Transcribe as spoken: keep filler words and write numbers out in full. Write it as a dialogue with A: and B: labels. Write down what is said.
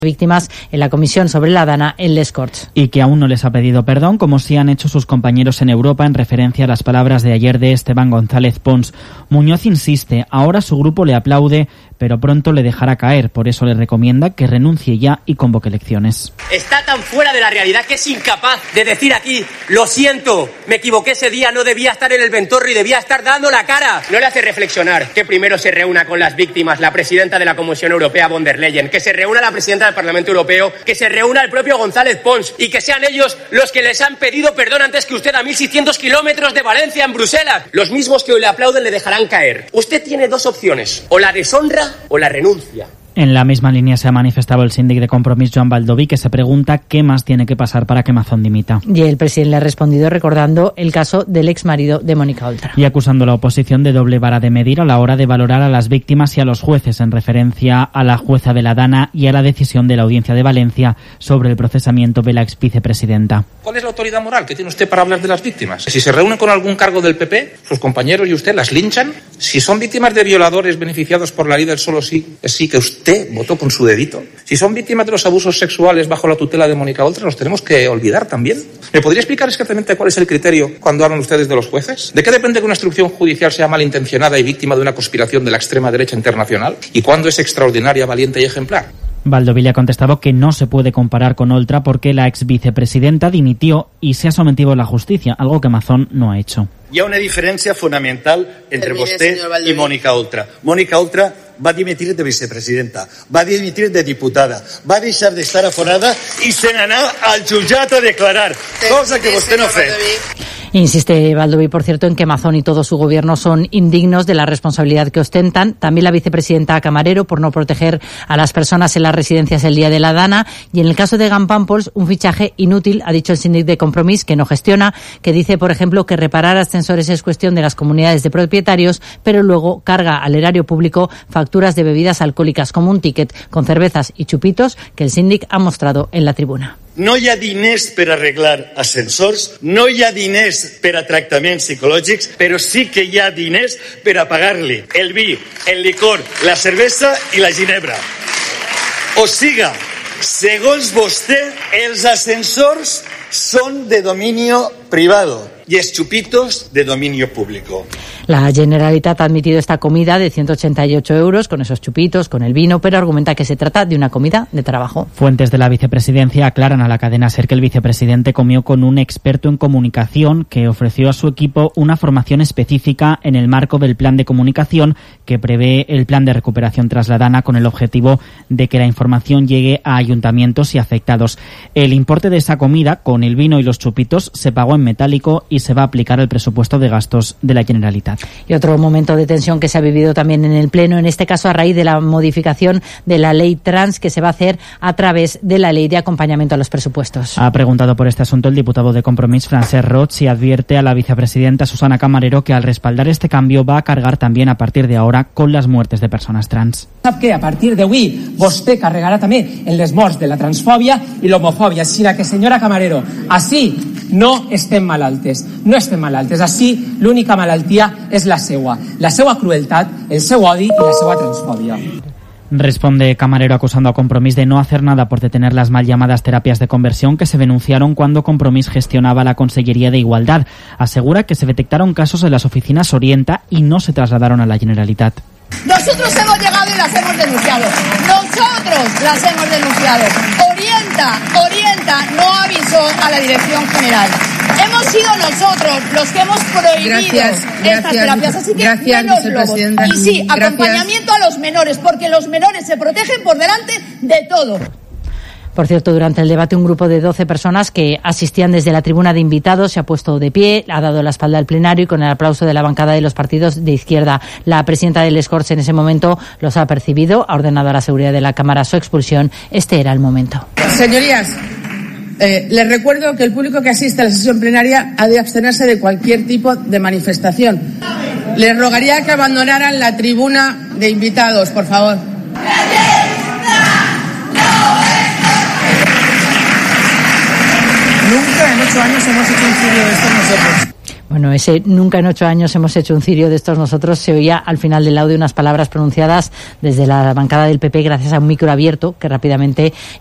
A: víctimas en la comisión sobre la Dana en Les Corts.
B: Y que aún no les ha pedido perdón, como sí han hecho sus compañeros en Europa, en referencia a las palabras de ayer de Esteban González Pons. Muñoz insiste, ahora su grupo le aplaude, pero pronto le dejará caer. Por eso le recomienda que renuncie ya y convoque elecciones.
C: Está tan fuera de la realidad que es incapaz de decir aquí, lo siento, me equivoqué ese día, no debía estar en el Ventorro y debía estar dando la cara. No le hace reflexionar que primero se reúna con las víctimas la presidenta de la Comisión Europea, von der Leyen, que se reúna la presidenta del Parlamento Europeo, que se reúna el propio González Pons y que sean ellos los que les han pedido perdón antes que usted a mil seiscientos kilómetros de Valencia, en Bruselas. Los mismos que hoy le aplauden le dejarán caer. Usted tiene dos opciones, o la deshonra o la renuncia.
B: En la misma línea se ha manifestado el síndic de Compromís, Joan Baldoví, que se pregunta qué más tiene que pasar para que Mazón dimita.
A: Y el presidente le ha respondido recordando el caso del exmarido de Mónica Oltra.
B: Y acusando a la oposición de doble vara de medir a la hora de valorar a las víctimas y a los jueces, en referencia a la jueza de la Dana y a la decisión de la Audiencia de Valencia sobre el procesamiento de la ex vicepresidenta.
D: ¿Cuál es la autoridad moral que tiene usted para hablar de las víctimas? Si se reúnen con algún cargo del P P, sus compañeros y usted las linchan. Si son víctimas de violadores beneficiados por la ley del solo sí, es sí que usted votó con su dedito. Si son víctimas de los abusos sexuales bajo la tutela de Mónica Oltra, los tenemos que olvidar también. ¿Me podría explicar exactamente cuál es el criterio cuando hablan ustedes de los jueces? ¿De qué depende que una instrucción judicial sea malintencionada y víctima de una conspiración de la extrema derecha internacional? ¿Y cuándo es extraordinaria, valiente y ejemplar?
B: Baldoví le ha contestado que no se puede comparar con Oltra porque la ex vicepresidenta dimitió y se ha sometido a la justicia, algo que Mazón no ha hecho.
E: Hi ha una diferència fonamental entre vostè i Mónica Oltra. Mónica Oltra va dimitir de vicepresidenta, va dimitir de diputada, va deixar d'estar aforada i se n'anà al jutjat a declarar, cosa que vostè no ha fet.
A: Insiste Baldoví, por cierto, en que Mazón y todo su gobierno son indignos de la responsabilidad que ostentan. También la vicepresidenta Camarero por no proteger a las personas en las residencias el día de la Dana. Y en el caso de Gampampols, un fichaje inútil, ha dicho el síndic de Compromís, que no gestiona, que dice, por ejemplo, que reparar ascensores es cuestión de las comunidades de propietarios, pero luego carga al erario público facturas de bebidas alcohòliques como un ticket con cervezas y chupitos que el síndic ha mostrado en la tribuna.
E: No hi ha diners per arreglar ascensors, no hi ha diners per a tractaments psicològics, però sí que hi ha diners per a pagar-li el vi, el licor, la cervesa i la ginebra. O siga, segons vostè, els ascensors són de dominio privado y els chupitos de dominio público.
A: La Generalitat ha admitido esta comida de ciento ochenta y ocho euros con esos chupitos, con el vino, pero argumenta que se trata de una comida de trabajo.
B: Fuentes de la vicepresidencia aclaran a la cadena SER que el vicepresidente comió con un experto en comunicación que ofreció a su equipo una formación específica en el marco del plan de comunicación que prevé el plan de recuperación tras la Dana, con el objetivo de que la información llegue a ayuntamientos y afectados. El importe de esa comida, con el vino y los chupitos, se pagó en metálico y se va a aplicar al presupuesto de gastos de la Generalitat.
A: Y otro momento de tensión que se ha vivido también en el Pleno, en este caso a raíz de la modificación de la ley trans que se va a hacer a través de la ley de acompañamiento a los presupuestos.
B: Ha preguntado por este asunto el diputado de Compromís, Francesc Roig, y advierte a la vicepresidenta Susana Camarero que al respaldar este cambio va a cargar también a partir de ahora con las muertes de personas trans.
F: Sap que a partir d'avui vostè carregarà també en les morts de la transfòbia i l'homofòbia. Així que, senyora Camarero, així no estem malaltes, no estem malaltes. Així l'única malaltia és la seua, la seua crueltat, el seu odi i la seua transfòbia.
B: Responde Camarero acusando a Compromís de no hacer nada por detener las mal llamadas terapias de conversión que se denunciaron cuando Compromís gestionaba la Consellería de Igualdad. Asegura que se detectaron casos en las oficinas Orienta y no se trasladaron a la Generalitat.
G: Nosotros hemos llegado y las hemos denunciado. Nosotros las hemos denunciado. Orienta, Orienta no avisó a la Dirección General. Hemos sido nosotros los que hemos prohibido
H: gracias,
G: estas
H: gracias,
G: terapias. Así que
H: gracias,
G: menos
H: vicepresidenta.
G: globos. Y sí,
H: Gracias.
G: acompañamiento a los menores, porque los menores se protegen por delante de todo.
A: Por cierto, durante el debate un grupo de doce personas que asistían desde la tribuna de invitados se ha puesto de pie, ha dado la espalda al plenario y con el aplauso de la bancada de los partidos de izquierda. La presidenta del Les Corts en ese momento los ha percibido, ha ordenado a la seguridad de la Cámara su expulsión. Este era el momento.
H: Señorías, eh, les recuerdo que el público que asiste a la sesión plenaria ha de abstenerse de cualquier tipo de manifestación. Les rogaría que abandonaran la tribuna de invitados, por favor.
F: Nunca en ocho años hemos hecho un estudio de esto nosotros.
A: Bueno, ese nunca en ocho años hemos hecho un cirio de estos nosotros se oía al final del audio unas palabras pronunciadas desde la bancada del P P gracias a un micro abierto que rápidamente